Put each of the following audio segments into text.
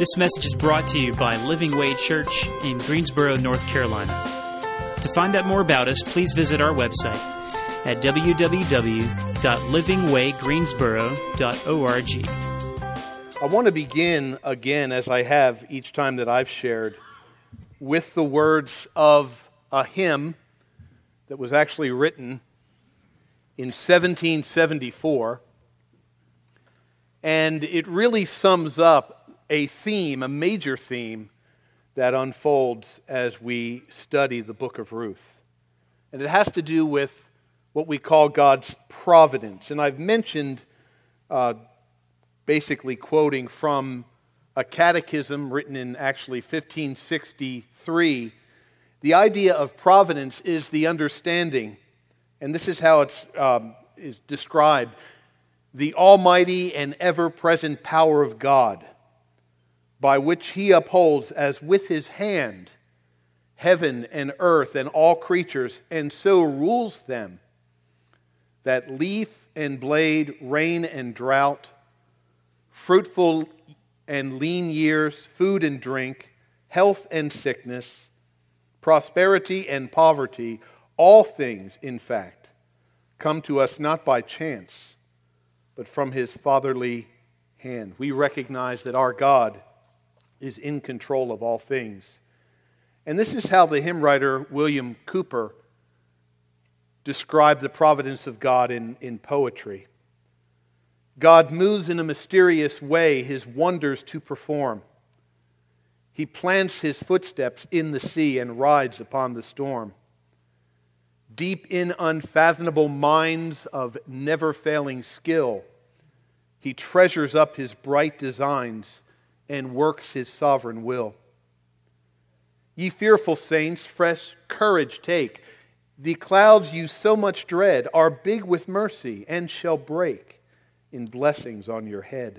This message is brought to you by Living Way Church in Greensboro, North Carolina. To find out more about us, please visit our website at www.livingwaygreensboro.org. I want to begin again, as I have each time that I've shared, with the words of a hymn that was actually written in 1774. And it really sums up a theme, a major theme, that unfolds as we study the book of Ruth. And it has to do with what we call God's providence. And I've mentioned, basically quoting from a catechism written in actually 1563, the idea of providence is the understanding, and this is how it's is described, the almighty and ever-present power of God, by which He upholds as with His hand heaven and earth and all creatures, and so rules them, that leaf and blade, rain and drought, fruitful and lean years, food and drink, health and sickness, prosperity and poverty, all things, in fact, come to us not by chance, but from His fatherly hand. We recognize that our God is in control of all things. And this is how the hymn writer William Cowper described the providence of God in poetry. God moves in a mysterious way His wonders to perform. He plants His footsteps in the sea and rides upon the storm. Deep in unfathomable mines of never-failing skill, He treasures up His bright designs and works His sovereign will. Ye fearful saints, fresh courage take. The clouds you so much dread are big with mercy and shall break in blessings on your head.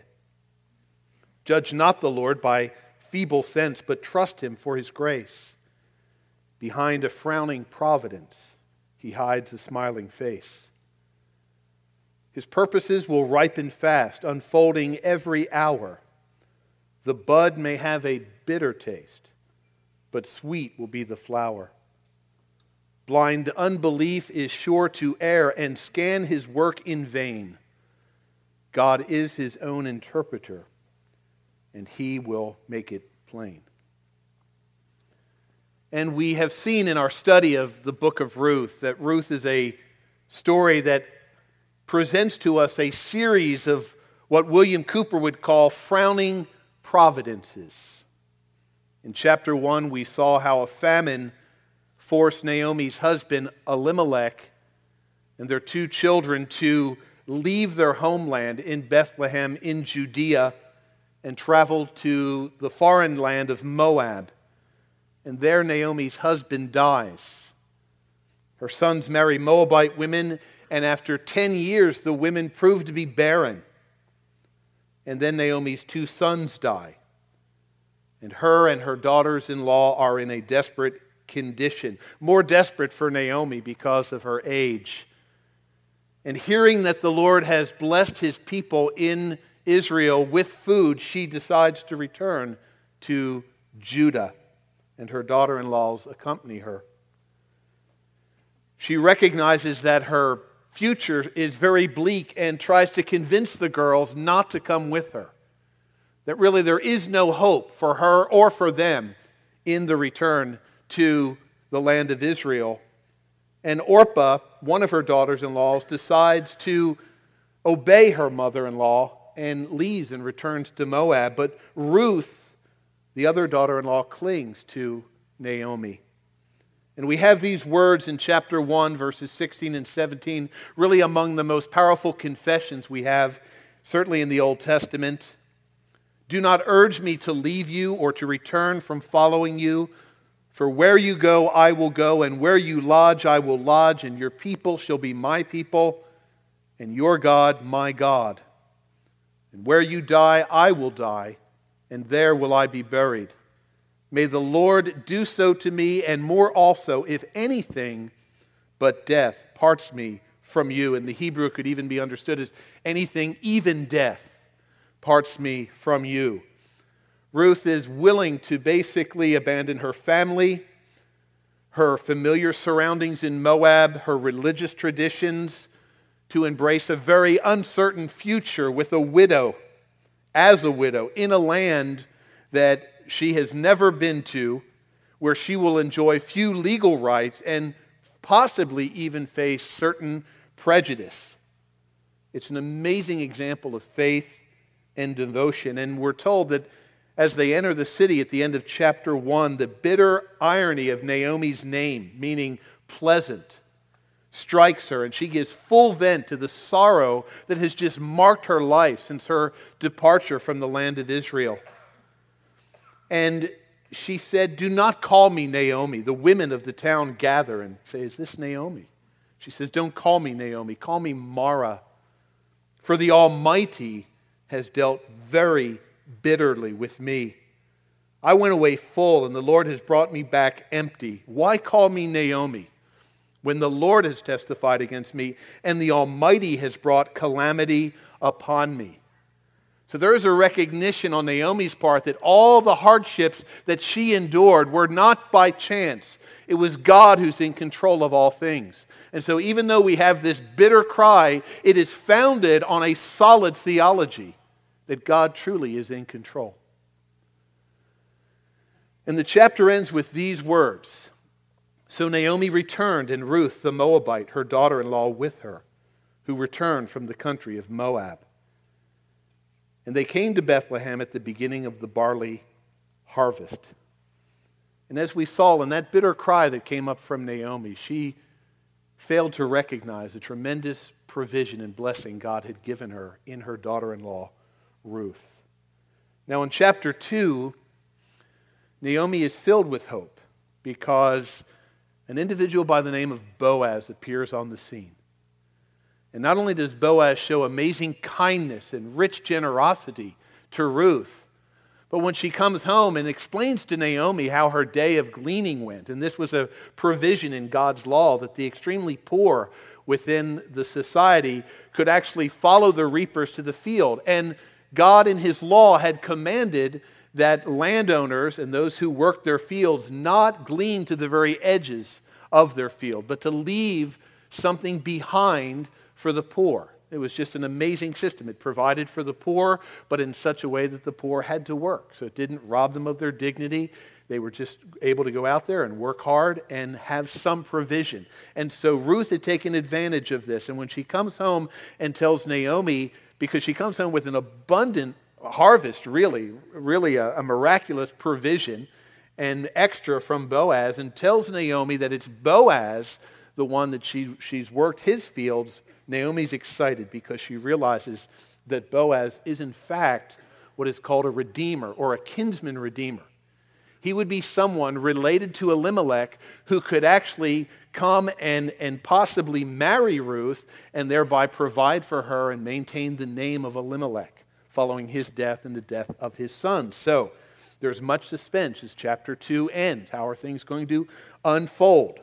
Judge not the Lord by feeble sense, but trust Him for His grace. Behind a frowning providence, He hides a smiling face. His purposes will ripen fast, unfolding every hour. The bud may have a bitter taste, but sweet will be the flower. Blind unbelief is sure to err and scan His work in vain. God is His own interpreter, and He will make it plain. And we have seen in our study of the book of Ruth that Ruth is a story that presents to us a series of what William Cowper would call frowning providences. In chapter 1, we saw how a famine forced Naomi's husband, Elimelech, and their two children to leave their homeland in Bethlehem in Judea and travel to the foreign land of Moab. And there Naomi's husband dies. Her sons marry Moabite women, and after 10 years the women prove to be barren. And then Naomi's two sons die. And her daughters-in-law are in a desperate condition. More desperate for Naomi because of her age. And hearing that the Lord has blessed His people in Israel with food, she decides to return to Judah. And her daughter-in-laws accompany her. She recognizes that her future is very bleak and tries to convince the girls not to come with her. That really there is no hope for her or for them in the return to the land of Israel. And Orpah, one of her daughters-in-laws, decides to obey her mother-in-law and leaves and returns to Moab. But Ruth, the other daughter-in-law, clings to Naomi. And we have these words in chapter 1, verses 16 and 17, really among the most powerful confessions we have, certainly in the Old Testament. Do not urge me to leave you or to return from following you. For where you go, I will go, and where you lodge, I will lodge, and your people shall be my people, and your God, my God. And where you die, I will die, and there will I be buried. May the Lord do so to me, and more also, if anything but death parts me from you. And the Hebrew could even be understood as anything, even death, parts me from you. Ruth is willing to basically abandon her family, her familiar surroundings in Moab, her religious traditions, to embrace a very uncertain future with a widow, as a widow, in a land that she has never been to, where she will enjoy few legal rights and possibly even face certain prejudice. It's an amazing example of faith and devotion. And we're told that as they enter the city at the end of chapter 1, the bitter irony of Naomi's name, meaning pleasant, strikes her, and she gives full vent to the sorrow that has just marked her life since her departure from the land of Israel. And she said, "Do not call me Naomi." The women of the town gather and say, "Is this Naomi?" She says, "Don't call me Naomi, call me Mara. For the Almighty has dealt very bitterly with me. I went away full, and the Lord has brought me back empty. Why call me Naomi, when the Lord has testified against me, and the Almighty has brought calamity upon me?" So there is a recognition on Naomi's part that all the hardships that she endured were not by chance. It was God who's in control of all things. And so even though we have this bitter cry, it is founded on a solid theology that God truly is in control. And the chapter ends with these words: "So Naomi returned, and Ruth the Moabite, her daughter-in-law, with her, who returned from the country of Moab. And they came to Bethlehem at the beginning of the barley harvest." And as we saw in that bitter cry that came up from Naomi, she failed to recognize the tremendous provision and blessing God had given her in her daughter-in-law, Ruth. Now in chapter 2, Naomi is filled with hope because an individual by the name of Boaz appears on the scene. And not only does Boaz show amazing kindness and rich generosity to Ruth, but when she comes home and explains to Naomi how her day of gleaning went, and this was a provision in God's law that the extremely poor within the society could actually follow the reapers to the field. And God in His law had commanded that landowners and those who worked their fields not glean to the very edges of their field, but to leave something behind for the poor. It was just an amazing system. It provided for the poor, but in such a way that the poor had to work. So it didn't rob them of their dignity. They were just able to go out there and work hard and have some provision. And so Ruth had taken advantage of this. And when she comes home and tells Naomi, because she comes home with an abundant harvest, really a miraculous provision and extra from Boaz, and tells Naomi that it's Boaz, the one that she's worked his fields, Naomi's excited because she realizes that Boaz is in fact what is called a redeemer or a kinsman redeemer. He would be someone related to Elimelech who could actually come and possibly marry Ruth and thereby provide for her and maintain the name of Elimelech following his death and the death of his son. So there's much suspense as chapter 2 ends. How are things going to unfold?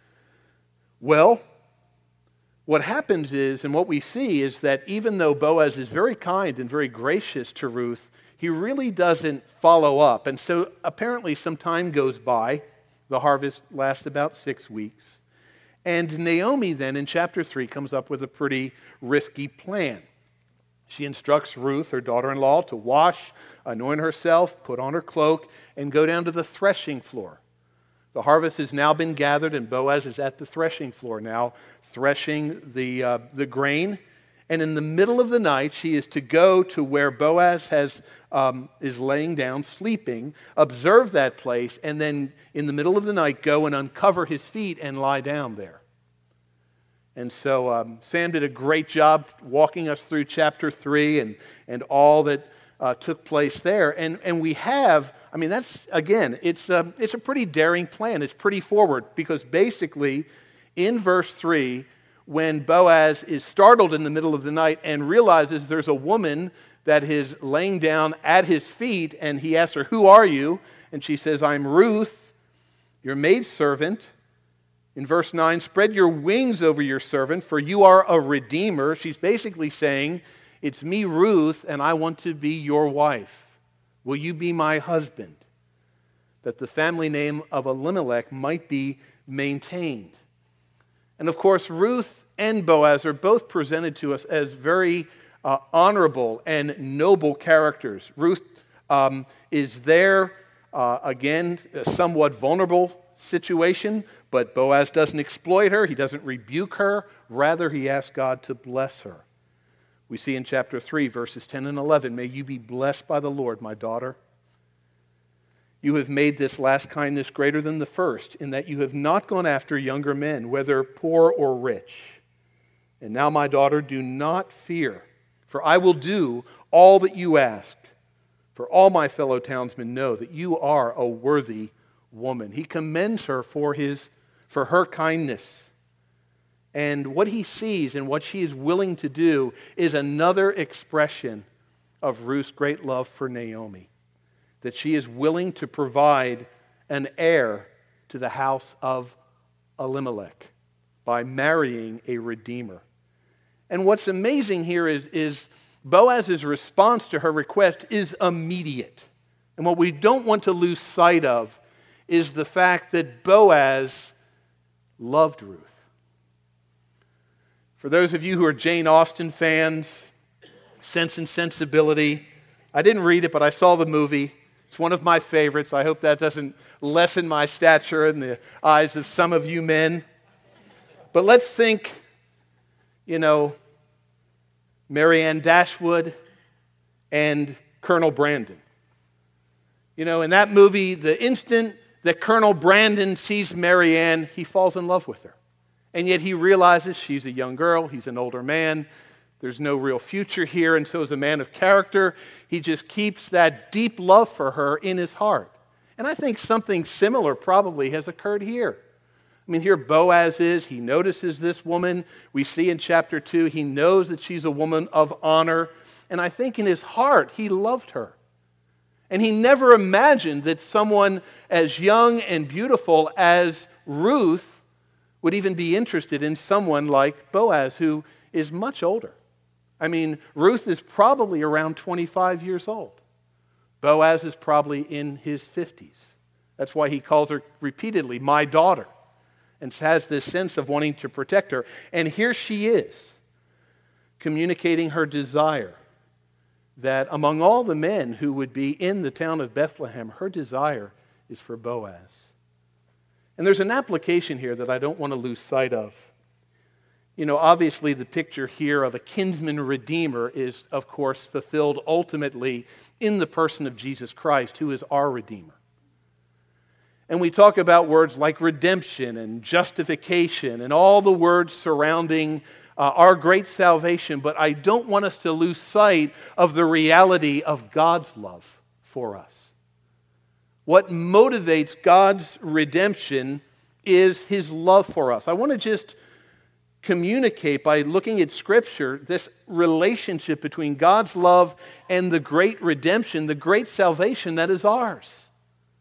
Well, what happens is, and what we see is that even though Boaz is very kind and very gracious to Ruth, he really doesn't follow up. And so apparently some time goes by. The harvest lasts about 6 weeks. And Naomi then in chapter 3 comes up with a pretty risky plan. She instructs Ruth, her daughter-in-law, to wash, anoint herself, put on her cloak, and go down to the threshing floor. The harvest has now been gathered, and Boaz is at the threshing floor now, threshing the grain. And in the middle of the night, she is to go to where Boaz is laying down, sleeping, observe that place, and then in the middle of the night go and uncover his feet and lie down there. And so Sam did a great job walking us through chapter 3 and all that took place there. And we have, that's, again, it's a pretty daring plan. It's pretty forward because basically in verse 3, when Boaz is startled in the middle of the night and realizes there's a woman that is laying down at his feet, and he asks her, "Who are you?" And she says, "I'm Ruth, your maidservant." In verse 9, "Spread your wings over your servant, for you are a redeemer." She's basically saying, it's me, Ruth, and I want to be your wife. Will you be my husband? That the family name of Elimelech might be maintained. And of course, Ruth and Boaz are both presented to us as very honorable and noble characters. Ruth is there, again, a somewhat vulnerable situation, but Boaz doesn't exploit her. He doesn't rebuke her. Rather, he asks God to bless her. We see in chapter 3, verses 10 and 11, "May you be blessed by the Lord, my daughter. You have made this last kindness greater than the first, in that you have not gone after younger men, whether poor or rich. And now, my daughter, do not fear, for I will do all that you ask. For all my fellow townsmen know that you are a worthy woman." He commends her for her kindness. And what he sees and what she is willing to do is another expression of Ruth's great love for Naomi. That she is willing to provide an heir to the house of Elimelech by marrying a redeemer. And what's amazing here is Boaz's response to her request is immediate. And what we don't want to lose sight of is the fact that Boaz loved Ruth. For those of you who are Jane Austen fans, Sense and Sensibility, I didn't read it, but I saw the movie. It's one of my favorites. I hope that doesn't lessen my stature in the eyes of some of you men. But let's think, Marianne Dashwood and Colonel Brandon. In that movie, the instant that Colonel Brandon sees Marianne, he falls in love with her. And yet he realizes she's a young girl, he's an older man, there's no real future here, and so as a man of character, he just keeps that deep love for her in his heart. And I think something similar probably has occurred here. Here Boaz is, he notices this woman. We see in chapter 2, he knows that she's a woman of honor. And I think in his heart, he loved her. And he never imagined that someone as young and beautiful as Ruth would even be interested in someone like Boaz, who is much older. Ruth is probably around 25 years old. Boaz is probably in his 50s. That's why he calls her repeatedly, my daughter, and has this sense of wanting to protect her. And here she is, communicating her desire that among all the men who would be in the town of Bethlehem, her desire is for Boaz. And there's an application here that I don't want to lose sight of. Obviously the picture here of a kinsman redeemer is, of course, fulfilled ultimately in the person of Jesus Christ, who is our Redeemer. And we talk about words like redemption and justification and all the words surrounding our great salvation, but I don't want us to lose sight of the reality of God's love for us. What motivates God's redemption is His love for us. I want to just communicate by looking at Scripture this relationship between God's love and the great redemption, the great salvation that is ours.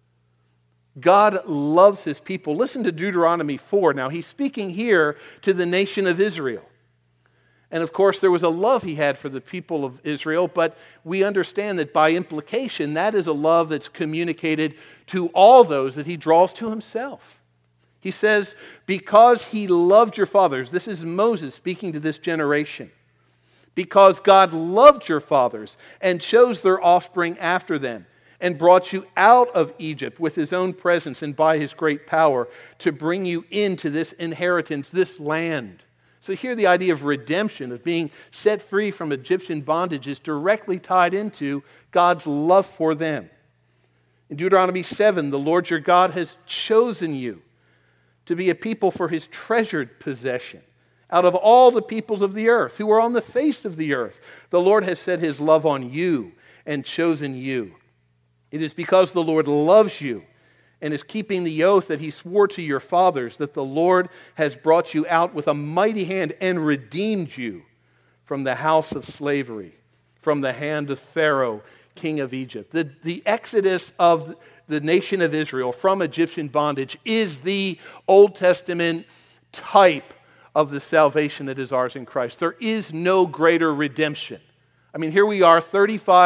God loves His people. Listen to Deuteronomy 4. Now, he's speaking here to the nation of Israel. And of course, there was a love He had for the people of Israel, but we understand that by implication, that is a love that's communicated to all those that He draws to Himself. He says, because He loved your fathers, this is Moses speaking to this generation, because God loved your fathers and chose their offspring after them, and brought you out of Egypt with His own presence and by His great power to bring you into this inheritance, this land. So here the idea of redemption, of being set free from Egyptian bondage, is directly tied into God's love for them. In Deuteronomy 7, the Lord your God has chosen you to be a people for His treasured possession. Out of all the peoples of the earth who are on the face of the earth, the Lord has set His love on you and chosen you. It is because the Lord loves you and is keeping the oath that He swore to your fathers that the Lord has brought you out with a mighty hand and redeemed you from the house of slavery, from the hand of Pharaoh, king of Egypt. The exodus of the nation of Israel from Egyptian bondage is the Old Testament type of the salvation that is ours in Christ. There is no greater redemption. Here we are 35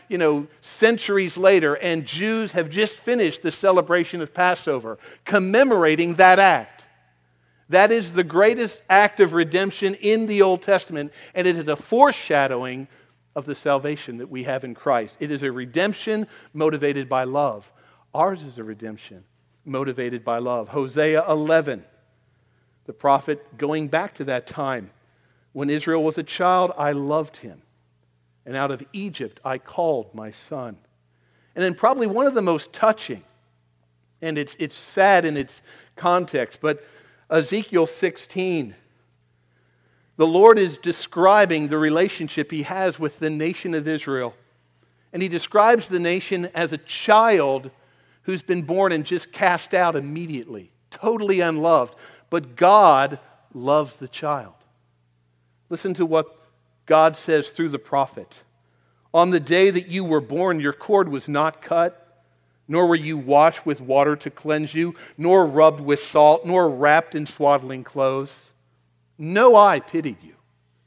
centuries later, and Jews have just finished the celebration of Passover, commemorating that act. That is the greatest act of redemption in the Old Testament, and it is a foreshadowing of the salvation that we have in Christ. It is a redemption motivated by love. Ours is a redemption motivated by love. Hosea 11, the prophet going back to that time. When Israel was a child, I loved him. And out of Egypt I called my son. And then probably one of the most touching, and it's sad in its context, but Ezekiel 16. The Lord is describing the relationship he has with the nation of Israel. And he describes the nation as a child who's been born and just cast out immediately, totally unloved. But God loves the child. Listen to what God says through the prophet. On the day that you were born, your cord was not cut, nor were you washed with water to cleanse you, nor rubbed with salt, nor wrapped in swaddling clothes. No eye pitied you.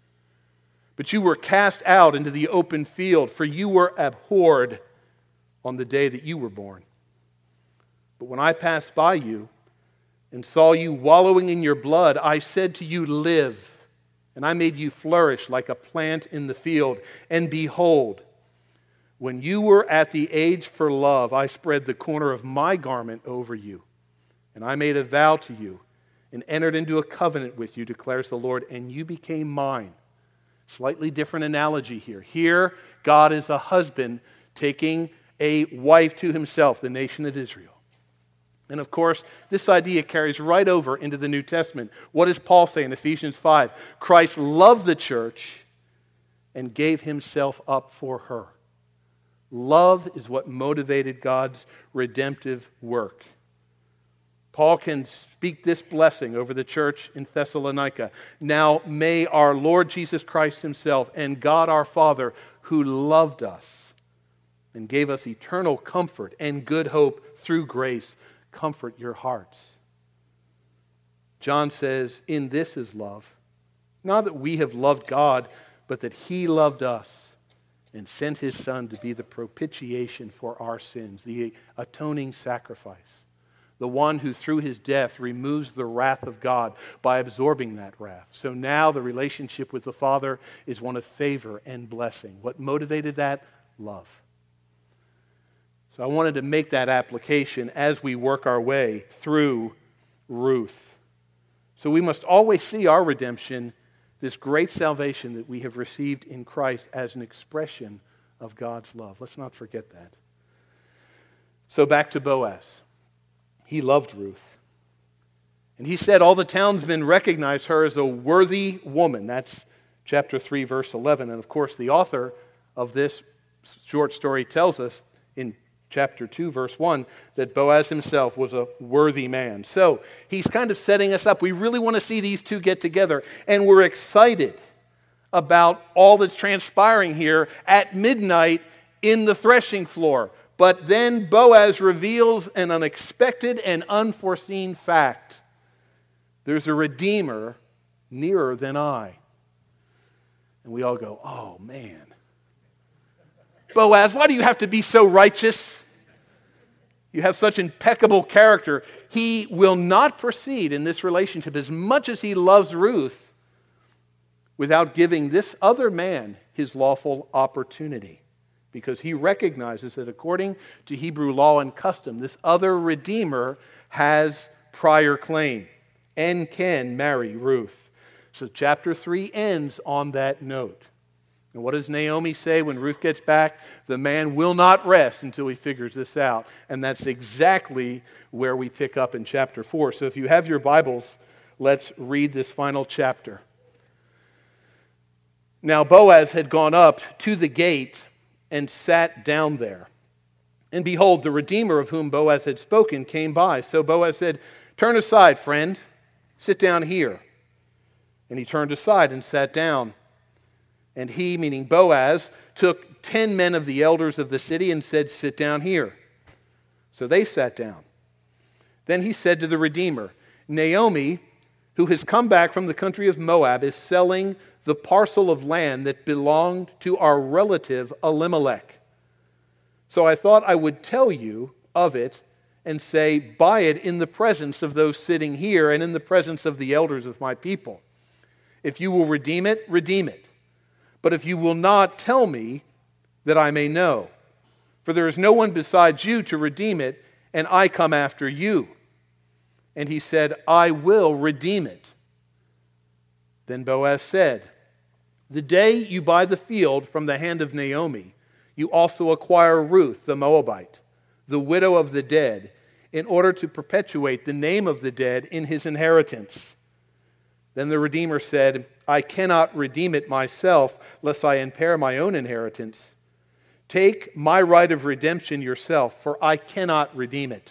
But you were cast out into the open field, for you were abhorred on the day that you were born. But when I passed by you and saw you wallowing in your blood, I said to you, live. And I made you flourish like a plant in the field. And behold, when you were at the age for love, I spread the corner of my garment over you. And I made a vow to you and entered into a covenant with you, declares the Lord, and you became mine. Slightly different analogy here. Here, God is a husband taking a wife to himself, the nation of Israel. And of course, this idea carries right over into the New Testament. What does Paul say in Ephesians 5? Christ loved the church and gave himself up for her. Love is what motivated God's redemptive work. Paul can speak this blessing over the church in Thessalonica. Now may our Lord Jesus Christ himself and God our Father, who loved us and gave us eternal comfort and good hope through grace, comfort your hearts. John says, in this is love, not that we have loved God, but that he loved us and sent his Son to be the propitiation for our sins, the atoning sacrifice, the one who through his death removes the wrath of God by absorbing that wrath. So now the relationship with the Father is one of favor and blessing. What motivated that? Love. So I wanted to make that application as we work our way through Ruth. So we must always see our redemption, this great salvation that we have received in Christ, as an expression of God's love. Let's not forget that. So back to Boaz. He loved Ruth. And he said all the townsmen recognized her as a worthy woman. That's chapter 3, verse 11. And of course, the author of this short story tells us in chapter 2, verse 1, that Boaz himself was a worthy man. So he's kind of setting us up. We really want to see these two get together. And we're excited about all that's transpiring here at midnight in the threshing floor. But then Boaz reveals an unexpected and unforeseen fact. There's a Redeemer nearer than I. And we all go, oh man. Boaz, why do you have to be so righteous? You have such impeccable character. He will not proceed in this relationship as much as he loves Ruth without giving this other man his lawful opportunity. Because he recognizes that according to Hebrew law and custom, this other Redeemer has prior claim and can marry Ruth. So chapter 3 ends on that note. And what does Naomi say when Ruth gets back? The man will not rest until he figures this out. And that's exactly where we pick up in chapter 4. So if you have your Bibles, let's read this final chapter. Now Boaz had gone up to the gate and sat down there. And behold, the Redeemer of whom Boaz had spoken came by. So Boaz said, "Turn aside, friend. Sit down here." And he turned aside and sat down. And he, meaning Boaz, took 10 men of the elders of the city and said, "Sit down here." So they sat down. Then he said to the Redeemer, "Naomi, who has come back from the country of Moab, is selling the parcel of land that belonged to our relative Elimelech. So I thought I would tell you of it and say, buy it in the presence of those sitting here and in the presence of the elders of my people. If you will redeem it, redeem it. But if you will not, tell me that I may know. For there is no one besides you to redeem it, and I come after you. And he said, I will redeem it. Then Boaz said, the day you buy the field from the hand of Naomi, you also acquire Ruth the Moabite, the widow of the dead, in order to perpetuate the name of the dead in his inheritance. Then the Redeemer said, I cannot redeem it myself, lest I impair my own inheritance. Take my right of redemption yourself, for I cannot redeem it.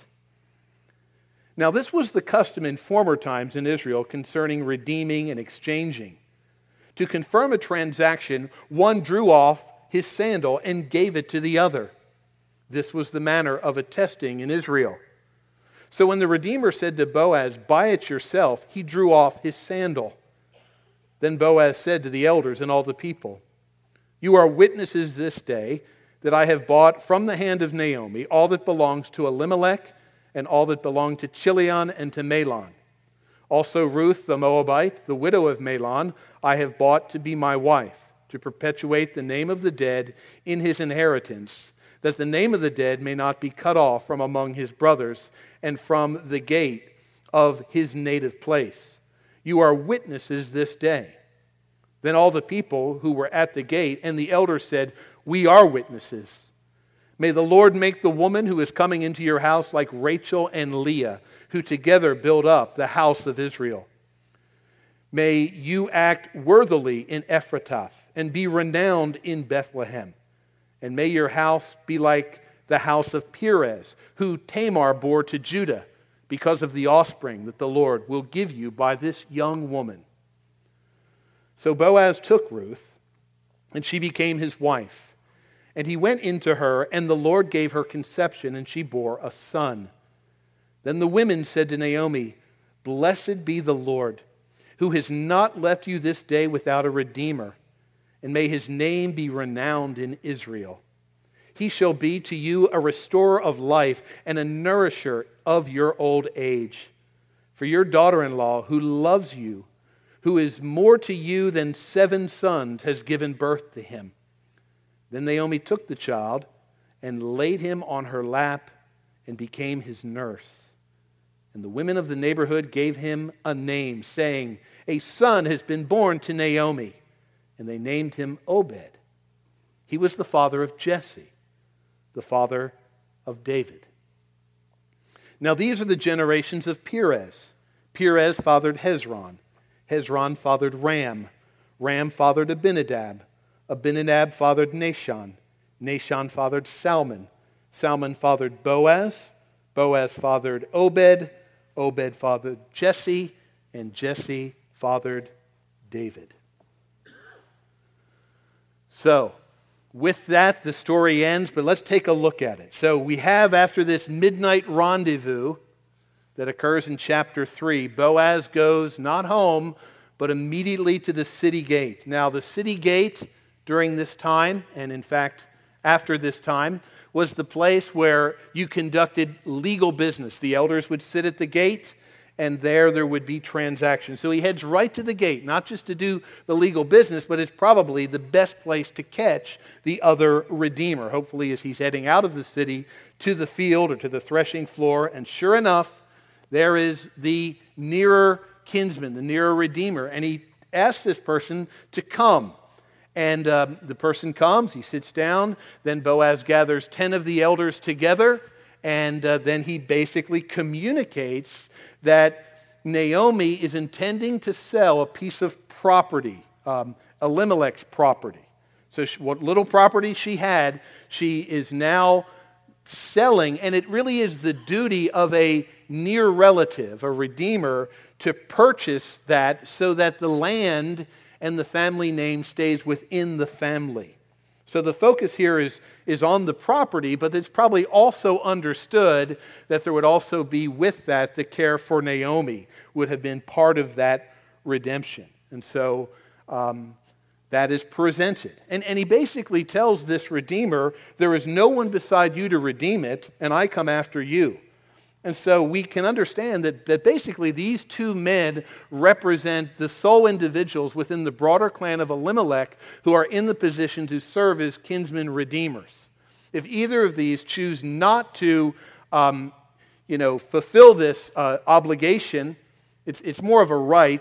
Now this was the custom in former times in Israel concerning redeeming and exchanging. To confirm a transaction, one drew off his sandal and gave it to the other. This was the manner of attesting in Israel. So when the Redeemer said to Boaz, buy it yourself, he drew off his sandal. Then Boaz said to the elders and all the people, you are witnesses this day that I have bought from the hand of Naomi all that belongs to Elimelech and all that belonged to Chilion and to Mahlon. Also Ruth the Moabite, the widow of Mahlon, I have bought to be my wife, to perpetuate the name of the dead in his inheritance, that the name of the dead may not be cut off from among his brothers and from the gate of his native place. You are witnesses this day. Then all the people who were at the gate and the elders said, we are witnesses. May the Lord make the woman who is coming into your house like Rachel and Leah, who together build up the house of Israel. May you act worthily in Ephrathah and be renowned in Bethlehem. And may your house be like the house of Perez, who Tamar bore to Judah, because of the offspring that the Lord will give you by this young woman. So Boaz took Ruth, and she became his wife. And he went into her, and the Lord gave her conception, and she bore a son. Then the women said to Naomi, blessed be the Lord, who has not left you this day without a redeemer, and may his name be renowned in Israel. He shall be to you a restorer of life and a nourisher of your old age. For your daughter-in-law, who loves you, who is more to you than 7 sons, has given birth to him. Then Naomi took the child and laid him on her lap and became his nurse. And the women of the neighborhood gave him a name, saying, a son has been born to Naomi. And they named him Obed. He was the father of Jesse, the father of David. Now these are the generations of Perez. Perez fathered Hezron. Hezron fathered Ram. Ram fathered Abinadab. Abinadab fathered Nahshon. Nahshon fathered Salmon. Salmon fathered Boaz. Boaz fathered Obed. Obed fathered Jesse. And Jesse fathered David. So, with that, the story ends, but let's take a look at it. So we have, after this midnight rendezvous that occurs in chapter 3, Boaz goes not home, but immediately to the city gate. Now, the city gate during this time, and in fact, after this time, was the place where you conducted legal business. The elders would sit at the gate, and there would be transactions. So he heads right to the gate, not just to do the legal business, but it's probably the best place to catch the other redeemer. Hopefully as he's heading out of the city to the field or to the threshing floor. And sure enough, there is the nearer kinsman, the nearer redeemer. And he asks this person to come. And the person comes, he sits down. Then Boaz gathers 10 of the elders together. And then he basically communicates that Naomi is intending to sell a piece of property, Elimelech's property. So what little property she had, she is now selling, and it really is the duty of a near relative, a redeemer, to purchase that so that the land and the family name stays within the family. So the focus here is on the property, but it's probably also understood that there would also be with that the care for Naomi would have been part of that redemption. And so that is presented. And he basically tells this redeemer, there is no one beside you to redeem it, and I come after you. And so we can understand that basically these two men represent the sole individuals within the broader clan of Elimelech who are in the position to serve as kinsman redeemers. If either of these choose not to fulfill this obligation, it's more of a right,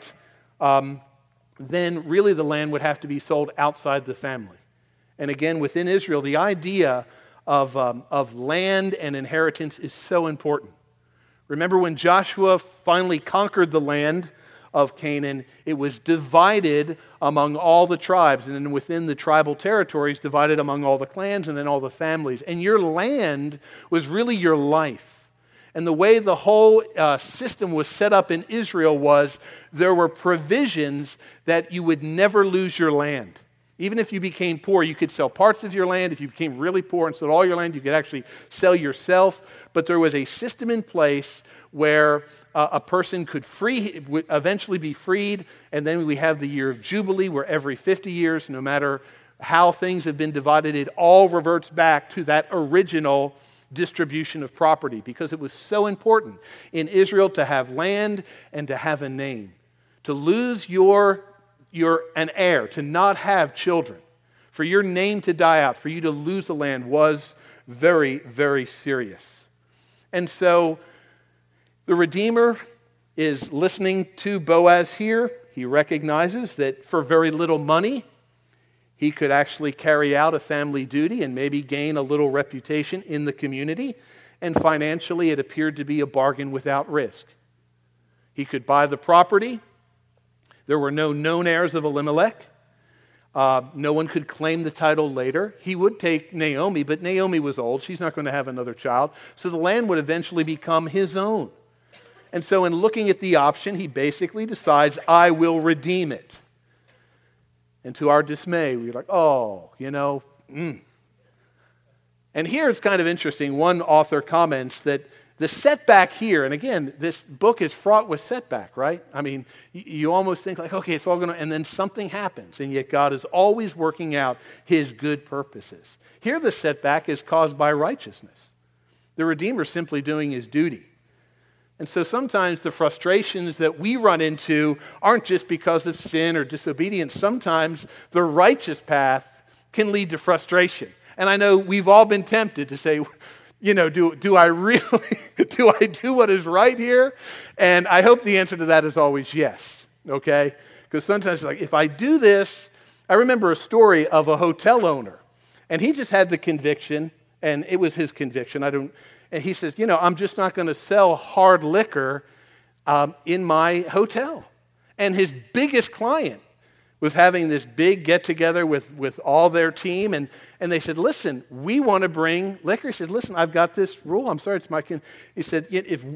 then really the land would have to be sold outside the family. And again, within Israel, the idea of land and inheritance is so important. Remember when Joshua finally conquered the land of Canaan, it was divided among all the tribes, and then within the tribal territories, divided among all the clans and then all the families. And your land was really your life. And the way the whole system was set up in Israel was there were provisions that you would never lose your land. Even if you became poor, you could sell parts of your land. If you became really poor and sold all your land, you could actually sell yourself. But there was a system in place where a person would eventually be freed. And then we have the year of Jubilee, where every 50 years, no matter how things have been divided, it all reverts back to that original distribution of property, because it was so important in Israel to have land and to have a name. To lose an heir, to not have children, for your name to die out, for you to lose the land was very, very serious. And so the Redeemer is listening to Boaz here. He recognizes that for very little money, he could actually carry out a family duty and maybe gain a little reputation in the community. And financially, it appeared to be a bargain without risk. He could buy the property. There were no known heirs of Elimelech. No one could claim the title later. He would take Naomi, but Naomi was old. She's not going to have another child. So the land would eventually become his own. And so in looking at the option, he basically decides, I will redeem it. And to our dismay, we're like, And here it's kind of interesting. One author comments that the setback here, and again, this book is fraught with setback, right? I mean, you almost think like, okay, it's all going to, and then something happens, and yet God is always working out his good purposes. Here the setback is caused by righteousness. The Redeemer simply doing his duty. And so sometimes the frustrations that we run into aren't just because of sin or disobedience. Sometimes the righteous path can lead to frustration. And I know we've all been tempted to say, do I really, do I do what is right here? And I hope the answer to that is always yes, okay? Because sometimes it's like, if I do this, I remember a story of a hotel owner, and he just had the conviction, and it was his conviction, and he says, I'm just not going to sell hard liquor in my hotel. And his biggest client was having this big get-together with all their team, and they said, listen, we want to bring liquor. He said, listen, I've got this rule. I'm sorry, it's my... He said,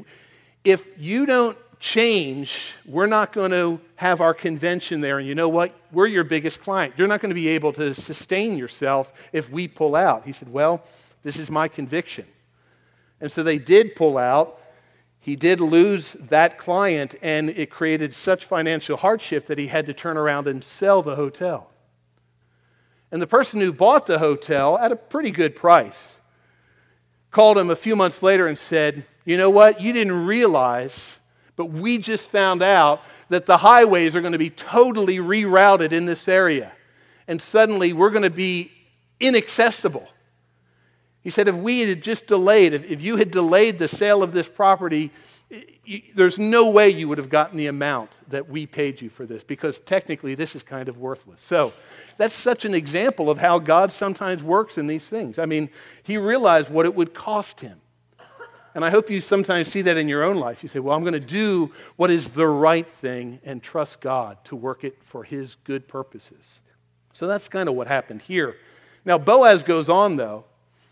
if you don't change, we're not going to have our convention there, and you know what? We're your biggest client. You're not going to be able to sustain yourself if we pull out. He said, well, this is my conviction. And so they did pull out. He did lose that client, and it created such financial hardship that he had to turn around and sell the hotel. And the person who bought the hotel at a pretty good price called him a few months later and said, you know what, you didn't realize, but we just found out that the highways are going to be totally rerouted in this area. And suddenly we're going to be inaccessible. He said, if we had just delayed, if you had delayed the sale of this property, there's no way you would have gotten the amount that we paid you for this, because technically this is kind of worthless. So that's such an example of how God sometimes works in these things. I mean, he realized what it would cost him. And I hope you sometimes see that in your own life. You say, well, I'm going to do what is the right thing and trust God to work it for his good purposes. So that's kind of what happened here. Now, Boaz goes on, though,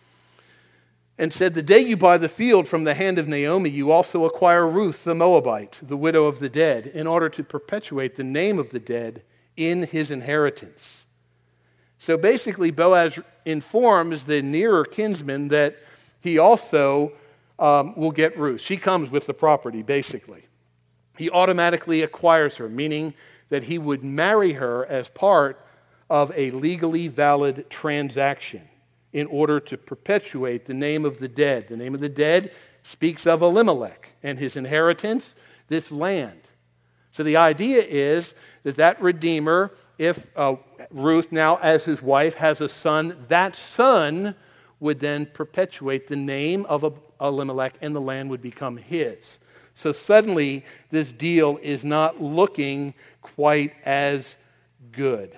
and said, the day you buy the field from the hand of Naomi, you also acquire Ruth the Moabite, the widow of the dead, in order to perpetuate the name of the dead in his inheritance. So basically, Boaz informs the nearer kinsman that he also will get Ruth. She comes with the property, basically. He automatically acquires her, meaning that he would marry her as part of a legally valid transaction in order to perpetuate the name of the dead. The name of the dead speaks of Elimelech and his inheritance, this land. So the idea is that Redeemer, if Ruth now as his wife has a son, that son would then perpetuate the name of Elimelech and the land would become his. So suddenly this deal is not looking quite as good.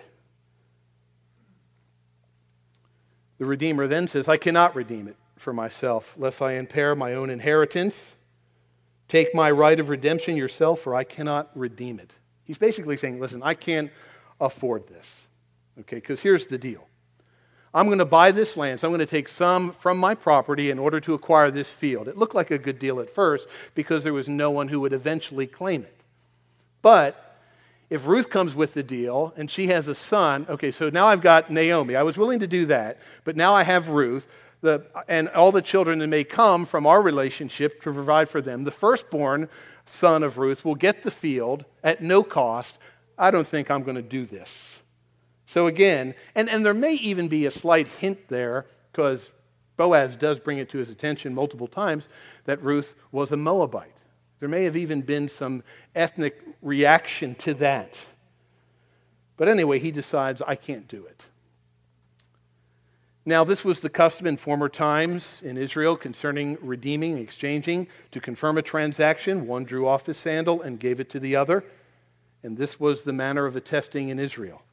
The Redeemer then says, I cannot redeem it for myself, lest I impair my own inheritance. Take my right of redemption yourself, for I cannot redeem it. He's basically saying, listen, I can't afford this. Okay, because here's the deal. I'm going to buy this land, so I'm going to take some from my property in order to acquire this field. It looked like a good deal at first because there was no one who would eventually claim it. But if Ruth comes with the deal and she has a son, okay, so now I've got Naomi. I was willing to do that, but now I have Ruth, and all the children that may come from our relationship to provide for them. The firstborn son of Ruth will get the field at no cost. I don't think I'm going to do this. So again, and there may even be a slight hint there, because Boaz does bring it to his attention multiple times, that Ruth was a Moabite. There may have even been some ethnic reaction to that. But anyway, he decides, I can't do it. Now, this was the custom in former times in Israel concerning redeeming and exchanging. To confirm a transaction, one drew off his sandal and gave it to the other. And this was the manner of attesting in Israel.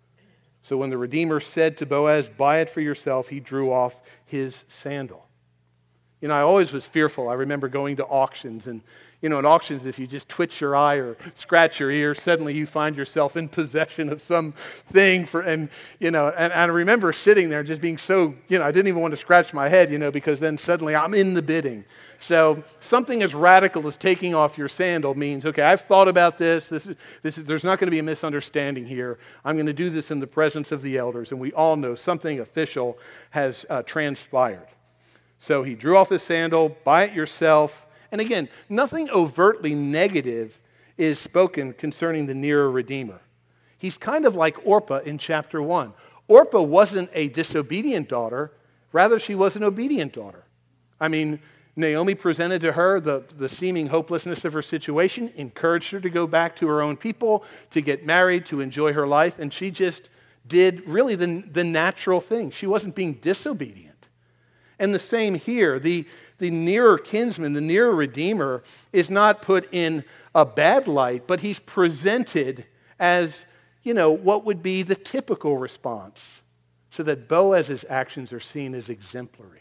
So when the Redeemer said to Boaz, buy it for yourself, he drew off his sandal. You know, I always was fearful. I remember going to auctions, and you know, at auctions, if you just twitch your eye or scratch your ear, suddenly you find yourself in possession of something. And I remember sitting there just being so, I didn't even want to scratch my head, because then suddenly I'm in the bidding. So something as radical as taking off your sandal means, okay, I've thought about this. There's not going to be a misunderstanding here. I'm going to do this in the presence of the elders, and we all know something official has transpired. So he drew off his sandal, buy it yourself. And again, nothing overtly negative is spoken concerning the nearer Redeemer. He's kind of like Orpah in chapter 1. Orpah wasn't a disobedient daughter. Rather, she was an obedient daughter. I mean, Naomi presented to her the seeming hopelessness of her situation, encouraged her to go back to her own people, to get married, to enjoy her life, and she just did really the natural thing. She wasn't being disobedient. And the same here. The nearer kinsman, the nearer Redeemer, is not put in a bad light, but he's presented as, what would be the typical response, so that Boaz's actions are seen as exemplary,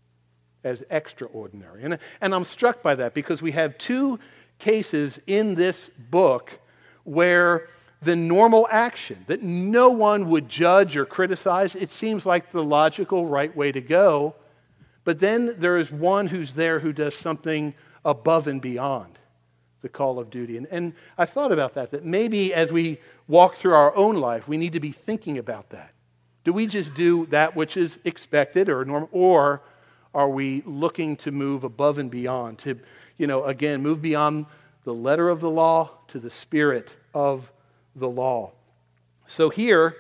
as extraordinary. And I'm struck by that because we have two cases in this book where the normal action that no one would judge or criticize, it seems like the logical right way to go. But then there is one who's there who does something above and beyond the call of duty. And I thought about that maybe as we walk through our own life, we need to be thinking about that. Do we just do that which is expected or normal, or are we looking to move above and beyond, to, again, move beyond the letter of the law to the spirit of the law? So here,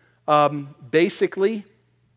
basically,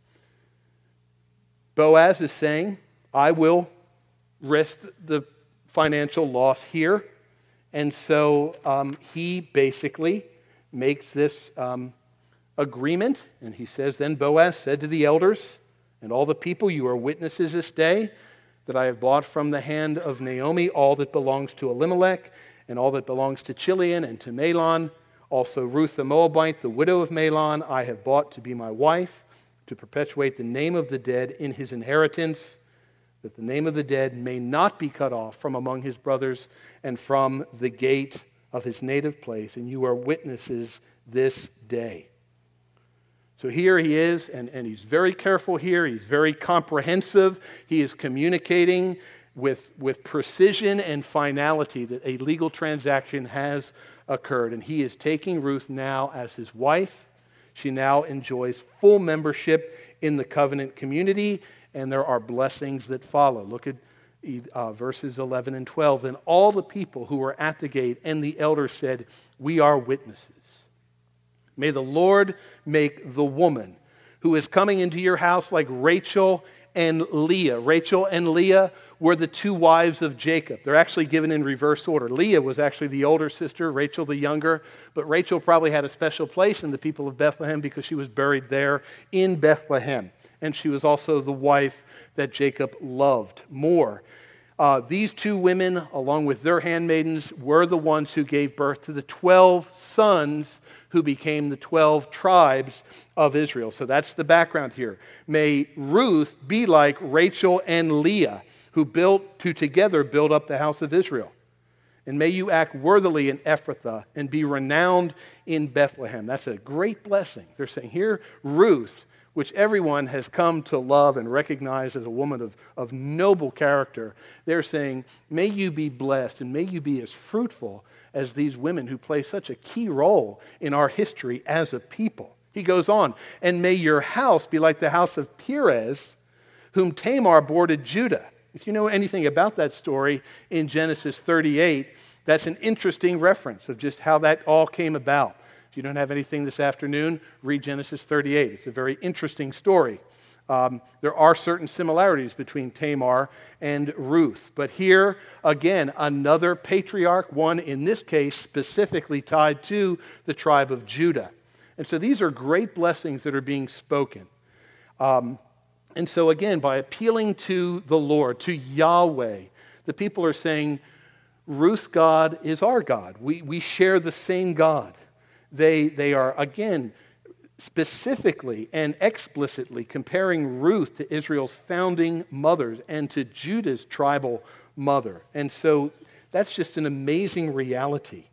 Boaz is saying, I will risk the financial loss here. And so he basically makes this agreement. And he says, then Boaz said to the elders and all the people, you are witnesses this day that I have bought from the hand of Naomi all that belongs to Elimelech and all that belongs to Chilion and to Mahlon. Also Ruth the Moabite, the widow of Mahlon, I have bought to be my wife, to perpetuate the name of the dead in his inheritance, that the name of the dead may not be cut off from among his brothers and from the gate of his native place. And you are witnesses this day. So here he is, and he's very careful here. He's very comprehensive. He is communicating with precision and finality that a legal transaction has occurred. And he is taking Ruth now as his wife. She now enjoys full membership in the covenant community, and there are blessings that follow. Look at verses 11 and 12. Then all the people who were at the gate and the elders said, we are witnesses. May the Lord make the woman who is coming into your house like Rachel and Leah. Rachel and Leah were the two wives of Jacob. They're actually given in reverse order. Leah was actually the older sister, Rachel the younger, but Rachel probably had a special place in the people of Bethlehem because she was buried there in Bethlehem. And she was also the wife that Jacob loved more. These two women, along with their handmaidens, were the ones who gave birth to the 12 sons who became the 12 tribes of Israel. So that's the background here. May Ruth be like Rachel and Leah, who together build up the house of Israel. And may you act worthily in Ephrathah and be renowned in Bethlehem. That's a great blessing. They're saying here, Ruth, which everyone has come to love and recognize as a woman of noble character, they're saying, may you be blessed and may you be as fruitful as these women who play such a key role in our history as a people. He goes on, and may your house be like the house of Perez, whom Tamar bore to Judah. If you know anything about that story in Genesis 38, that's an interesting reference of just how that all came about. If you don't have anything this afternoon, read Genesis 38. It's a very interesting story. There are certain similarities between Tamar and Ruth. But here, again, another patriarch, one in this case specifically tied to the tribe of Judah. And so these are great blessings that are being spoken. And so again, by appealing to the Lord, to Yahweh, the people are saying, Ruth's God is our God. We share the same God. They are, again, specifically and explicitly comparing Ruth to Israel's founding mothers and to Judah's tribal mother. And so that's just an amazing reality.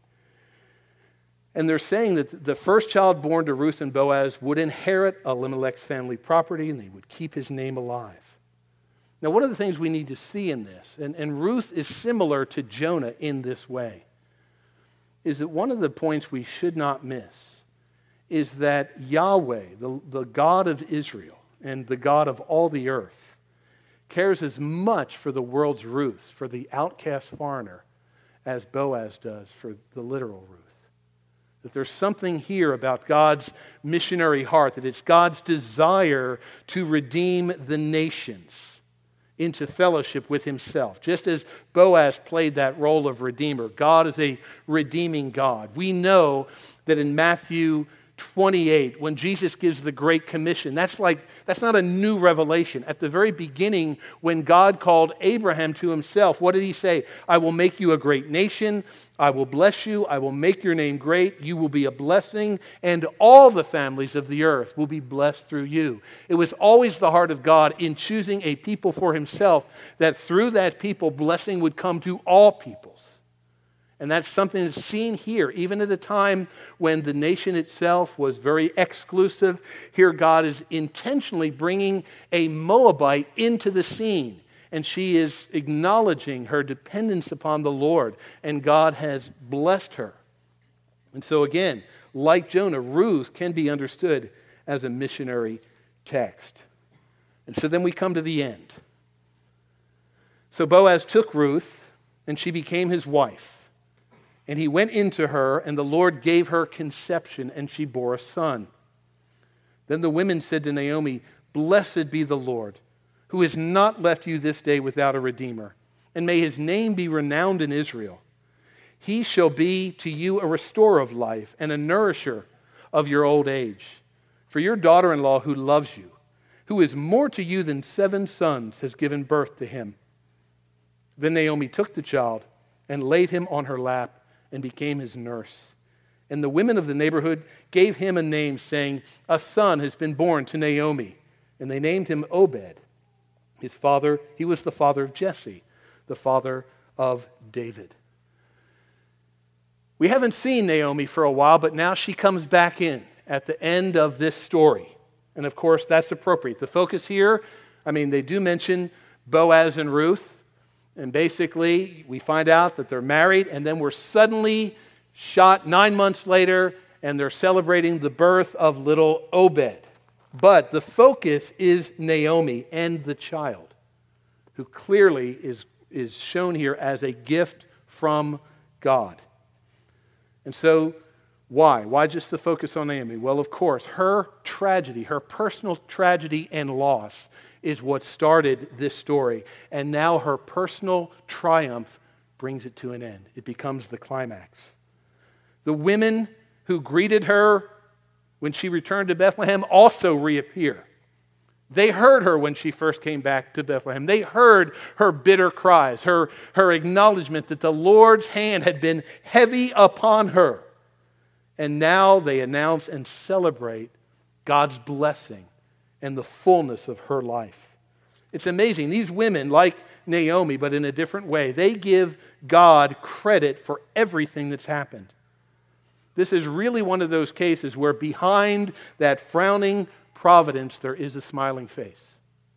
And they're saying that the first child born to Ruth and Boaz would inherit Elimelech's family property and they would keep his name alive. Now, one of the things we need to see in this, and Ruth is similar to Jonah in this way, is that one of the points we should not miss is that Yahweh, the God of Israel and the God of all the earth, cares as much for the world's Ruths, for the outcast foreigner, as Boaz does for the literal Ruth. That there's something here about God's missionary heart, that it's God's desire to redeem the nations into fellowship with himself. Just as Boaz played that role of redeemer, God is a redeeming God. We know that in Matthew 28, when Jesus gives the Great Commission, that's not a new revelation. At the very beginning, when God called Abraham to himself, what did he say? I will make you a great nation. I will bless you. I will make your name great. You will be a blessing, and all the families of the earth will be blessed through you. It was always the heart of God in choosing a people for himself, that through that people, blessing would come to all peoples. And that's something that's seen here, even at a time when the nation itself was very exclusive. Here God is intentionally bringing a Moabite into the scene. And she is acknowledging her dependence upon the Lord. And God has blessed her. And so again, like Jonah, Ruth can be understood as a missionary text. And so then we come to the end. So Boaz took Ruth, and she became his wife. And he went into her, and the Lord gave her conception, and she bore a son. Then the women said to Naomi, Blessed be the Lord, who has not left you this day without a redeemer, and may his name be renowned in Israel. He shall be to you a restorer of life and a nourisher of your old age. For your daughter-in-law who loves you, who is more to you than 7 sons, has given birth to him. Then Naomi took the child and laid him on her lap, and became his nurse. And the women of the neighborhood gave him a name, saying, A son has been born to Naomi. And they named him Obed. His father, he was the father of Jesse, the father of David. We haven't seen Naomi for a while, but now she comes back in at the end of this story. And of course, that's appropriate. The focus here, they do mention Boaz and Ruth. And basically, we find out that they're married, and then we're suddenly shot 9 months later, and they're celebrating the birth of little Obed. But the focus is Naomi and the child, who clearly is shown here as a gift from God. And so Why? Why just the focus on Naomi? Well, of course, her tragedy, her personal tragedy and loss is what started this story. And now her personal triumph brings it to an end. It becomes the climax. The women who greeted her when she returned to Bethlehem also reappear. They heard her when she first came back to Bethlehem. They heard her bitter cries, her acknowledgement that the Lord's hand had been heavy upon her. And now they announce and celebrate God's blessing and the fullness of her life. It's amazing. These women, like Naomi, but in a different way, they give God credit for everything that's happened. This is really one of those cases where behind that frowning providence, there is a smiling face.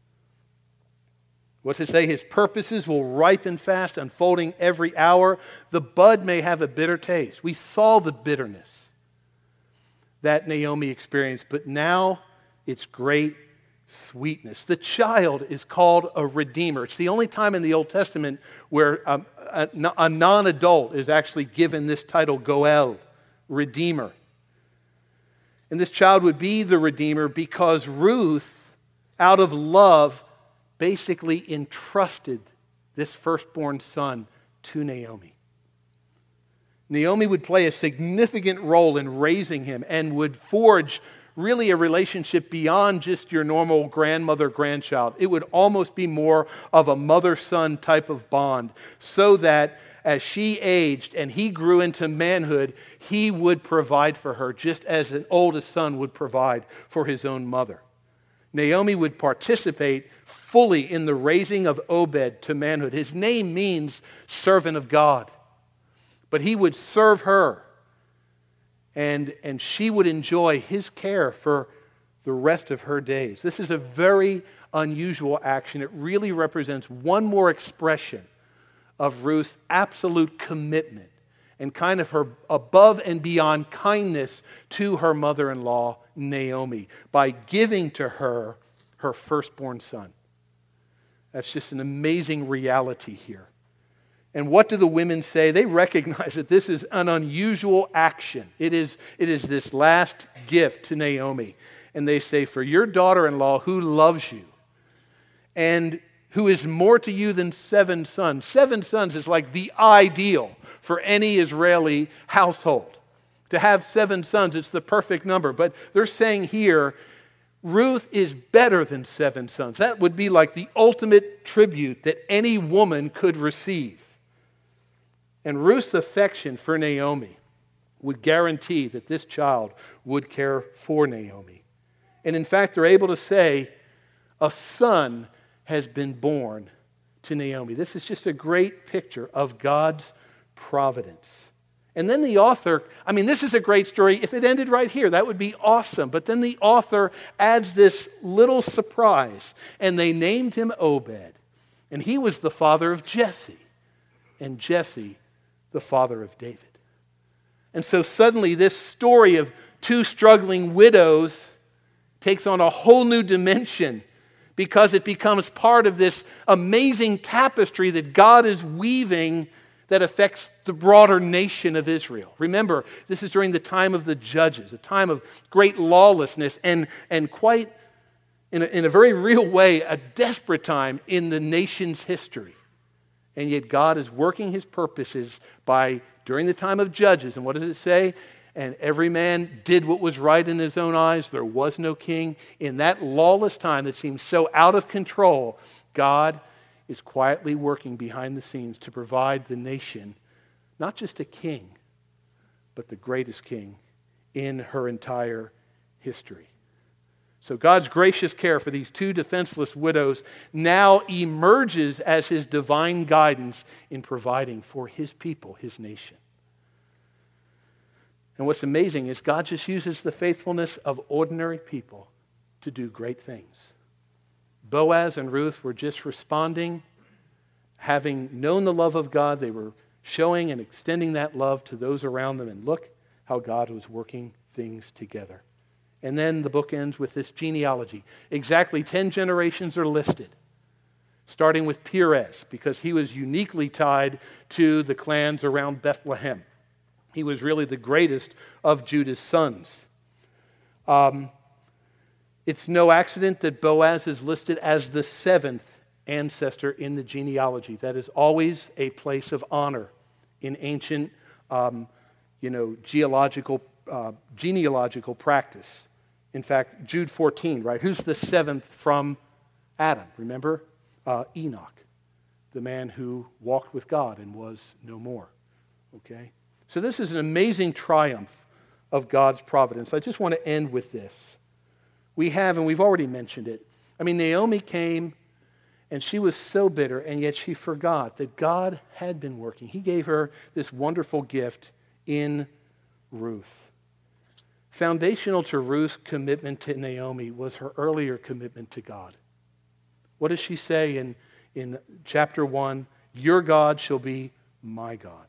What's it say? His purposes will ripen fast, unfolding every hour. The bud may have a bitter taste. We saw the bitterness that Naomi experienced, but now it's great sweetness. The child is called a redeemer. It's the only time in the Old Testament where a non-adult is actually given this title, Goel, redeemer. And this child would be the redeemer because Ruth, out of love, basically entrusted this firstborn son to Naomi. Naomi would play a significant role in raising him and would forge really a relationship beyond just your normal grandmother-grandchild. It would almost be more of a mother-son type of bond, so that as she aged and he grew into manhood, he would provide for her just as an oldest son would provide for his own mother. Naomi would participate fully in the raising of Obed to manhood. His name means servant of God. But he would serve her, and she would enjoy his care for the rest of her days. This is a very unusual action. It really represents one more expression of Ruth's absolute commitment and kind of her above and beyond kindness to her mother-in-law, Naomi, by giving to her her firstborn son. That's just an amazing reality here. And what do the women say? They recognize that this is an unusual action. It is this last gift to Naomi. And they say, for your daughter-in-law who loves you and who is more to you than 7 sons. 7 sons is like the ideal for any Israeli household. To have 7 sons, it's the perfect number. But they're saying here, Ruth is better than 7 sons. That would be like the ultimate tribute that any woman could receive. And Ruth's affection for Naomi would guarantee that this child would care for Naomi. And in fact, they're able to say, a son has been born to Naomi. This is just a great picture of God's providence. And then the author, this is a great story. If it ended right here, that would be awesome. But then the author adds this little surprise. And they named him Obed. And he was the father of Jesse. And Jesse, the father of David. And so suddenly this story of 2 struggling widows takes on a whole new dimension, because it becomes part of this amazing tapestry that God is weaving that affects the broader nation of Israel. Remember, this is during the time of the judges, a time of great lawlessness and quite, in a very real way, a desperate time in the nation's history. And yet God is working his purposes during the time of judges. And what does it say? And every man did what was right in his own eyes. There was no king. In that lawless time that seems so out of control, God is quietly working behind the scenes to provide the nation not just a king, but the greatest king in her entire history. So God's gracious care for these 2 defenseless widows now emerges as his divine guidance in providing for his people, his nation. And what's amazing is God just uses the faithfulness of ordinary people to do great things. Boaz and Ruth were just responding, having known the love of God. They were showing and extending that love to those around them. And look how God was working things together. And then the book ends with this genealogy. Exactly 10 generations are listed, starting with Perez, because he was uniquely tied to the clans around Bethlehem. He was really the greatest of Judah's sons. It's no accident that Boaz is listed as the seventh ancestor in the genealogy. That is always a place of honor in ancient, genealogical practice. In fact, Jude 14, right? Who's the seventh from Adam? Remember? Enoch, the man who walked with God and was no more. Okay? So this is an amazing triumph of God's providence. I just want to end with this. We've already mentioned it. I mean, Naomi came and she was so bitter, and yet she forgot that God had been working. He gave her this wonderful gift in Ruth. Foundational to Ruth's commitment to Naomi was her earlier commitment to God. What does she say in chapter 1? Your God shall be my God.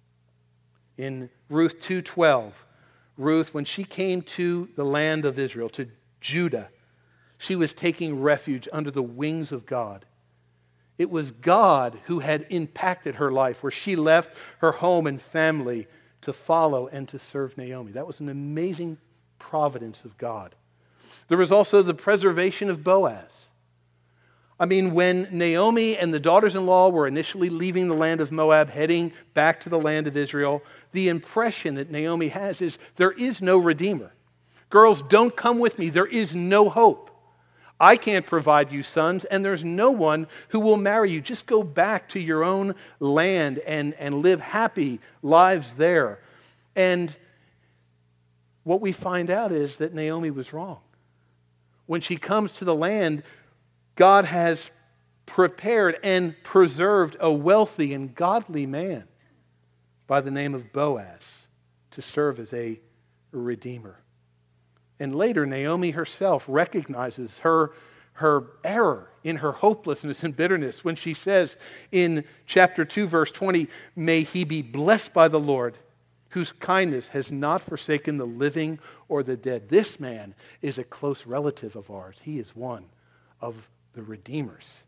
In Ruth 2:12, Ruth, when she came to the land of Israel, to Judah, she was taking refuge under the wings of God. It was God who had impacted her life, where she left her home and family to follow and to serve Naomi. That was an amazing providence of God. There was also the preservation of Boaz. I mean, when Naomi and the daughters-in-law were initially leaving the land of Moab, heading back to the land of Israel, the impression that Naomi has is there is no redeemer. Girls, don't come with me. There is no hope. I can't provide you sons, and there's no one who will marry you. Just go back to your own land and live happy lives there. And what we find out is that Naomi was wrong. When she comes to the land, God has prepared and preserved a wealthy and godly man by the name of Boaz to serve as a redeemer. And later, Naomi herself recognizes her error in her hopelessness and bitterness when she says in chapter 2, verse 20, "May he be blessed by the Lord, whose kindness has not forsaken the living or the dead." This man is a close relative of ours. He is one of the redeemers.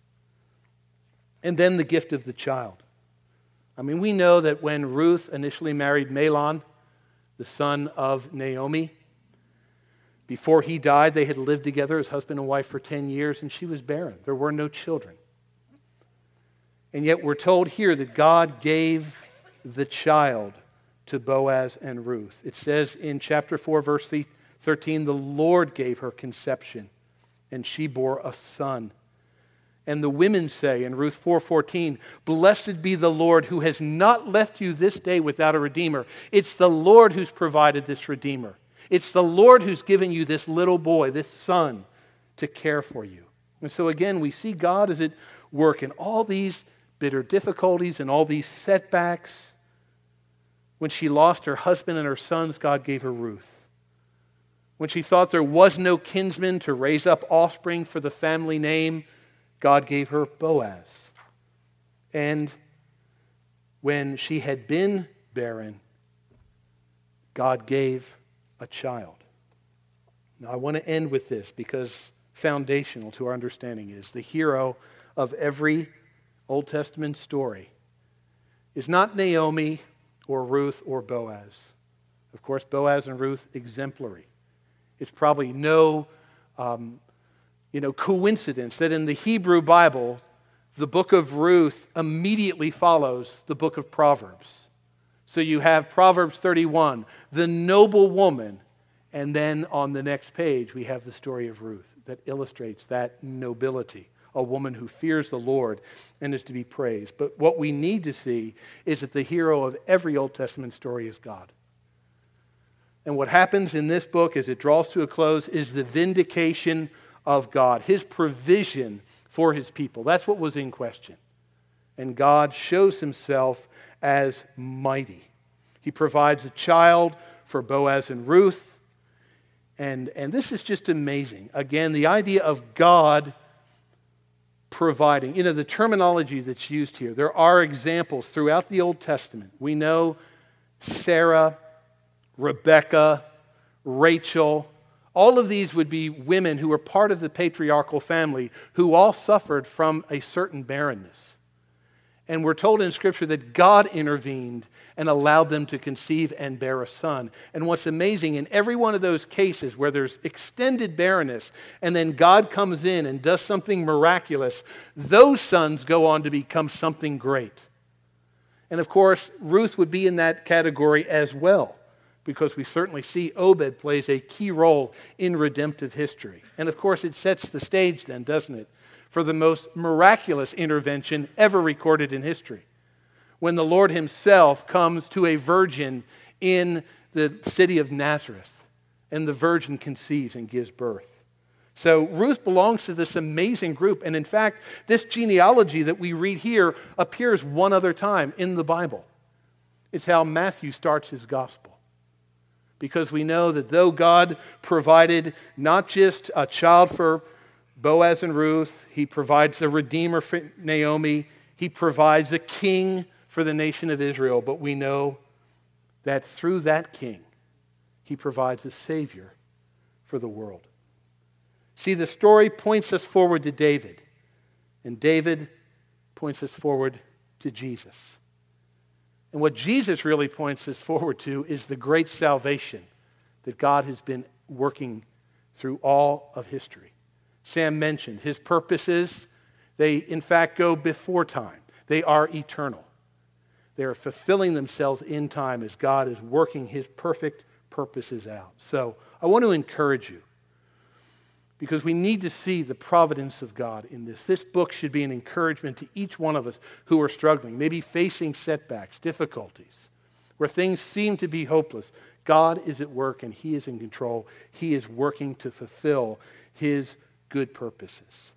And then the gift of the child. I mean, we know that when Ruth initially married Mahlon, the son of Naomi, before he died, they had lived together as husband and wife for 10 years, and she was barren. There were no children. And yet we're told here that God gave the child to Boaz and Ruth. It says in chapter 4, verse 13, the Lord gave her conception, and she bore a son. And the women say in Ruth 4:14, "Blessed be the Lord who has not left you this day without a redeemer." It's the Lord who's provided this redeemer. It's the Lord who's given you this little boy, this son, to care for you. And so again, we see God is at work in all these bitter difficulties and all these setbacks. When she lost her husband and her sons, God gave her Ruth. When she thought there was no kinsman to raise up offspring for the family name, God gave her Boaz. And when she had been barren, God gave a child. Now I want to end with this because foundational to our understanding is the hero of every Old Testament story is not Naomi or Ruth or Boaz. Of course, Boaz and Ruth, exemplary. It's probably no coincidence that in the Hebrew Bible, the book of Ruth immediately follows the book of Proverbs. So you have Proverbs 31, the noble woman, and then on the next page we have the story of Ruth that illustrates that nobility, a woman who fears the Lord and is to be praised. But what we need to see is that the hero of every Old Testament story is God. And what happens in this book as it draws to a close is the vindication of God, His provision for His people. That's what was in question. And God shows Himself as mighty. He provides a child for Boaz and Ruth. And this is just amazing. Again, the idea of God providing. The terminology that's used here. There are examples throughout the Old Testament. We know Sarah, Rebecca, Rachel. All of these would be women who were part of the patriarchal family who all suffered from a certain barrenness. And we're told in Scripture that God intervened and allowed them to conceive and bear a son. And what's amazing, in every one of those cases where there's extended barrenness, and then God comes in and does something miraculous, those sons go on to become something great. And of course, Ruth would be in that category as well, because we certainly see Obed plays a key role in redemptive history. And of course, it sets the stage then, doesn't it, for the most miraculous intervention ever recorded in history, when the Lord himself comes to a virgin in the city of Nazareth, and the virgin conceives and gives birth. So Ruth belongs to this amazing group, and in fact, this genealogy that we read here appears one other time in the Bible. It's how Matthew starts his gospel. Because we know that though God provided not just a child for Boaz and Ruth, he provides a redeemer for Naomi, he provides a king for the nation of Israel, but we know that through that king, he provides a savior for the world. See, the story points us forward to David, and David points us forward to Jesus. And what Jesus really points us forward to is the great salvation that God has been working through all of history. Sam mentioned his purposes, they in fact go before time. They are eternal. They are fulfilling themselves in time as God is working his perfect purposes out. So I want to encourage you, because we need to see the providence of God in this. This book should be an encouragement to each one of us who are struggling, maybe facing setbacks, difficulties, where things seem to be hopeless. God is at work and he is in control. He is working to fulfill his good purposes.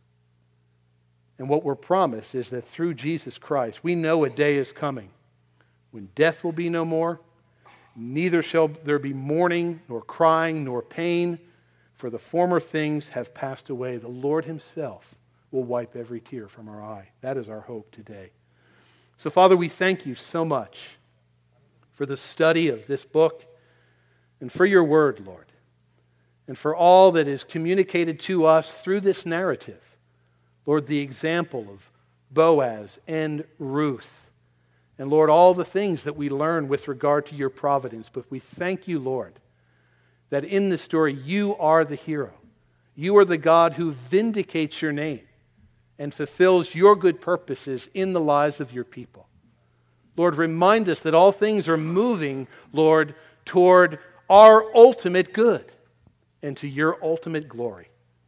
And what we're promised is that through Jesus Christ, we know a day is coming when death will be no more, neither shall there be mourning, nor crying, nor pain, for the former things have passed away. The Lord himself will wipe every tear from our eye. That is our hope today. So, Father, we thank you so much for the study of this book and for your word, Lord, and for all that is communicated to us through this narrative. Lord, the example of Boaz and Ruth, and Lord, all the things that we learn with regard to your providence. But we thank you, Lord, that in this story you are the hero. You are the God who vindicates your name and fulfills your good purposes in the lives of your people. Lord, remind us that all things are moving, Lord, toward our ultimate good and to your ultimate glory.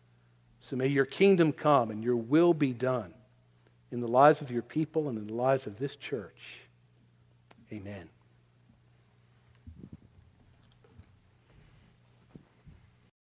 So may your kingdom come and your will be done in the lives of your people and in the lives of this church. Amen.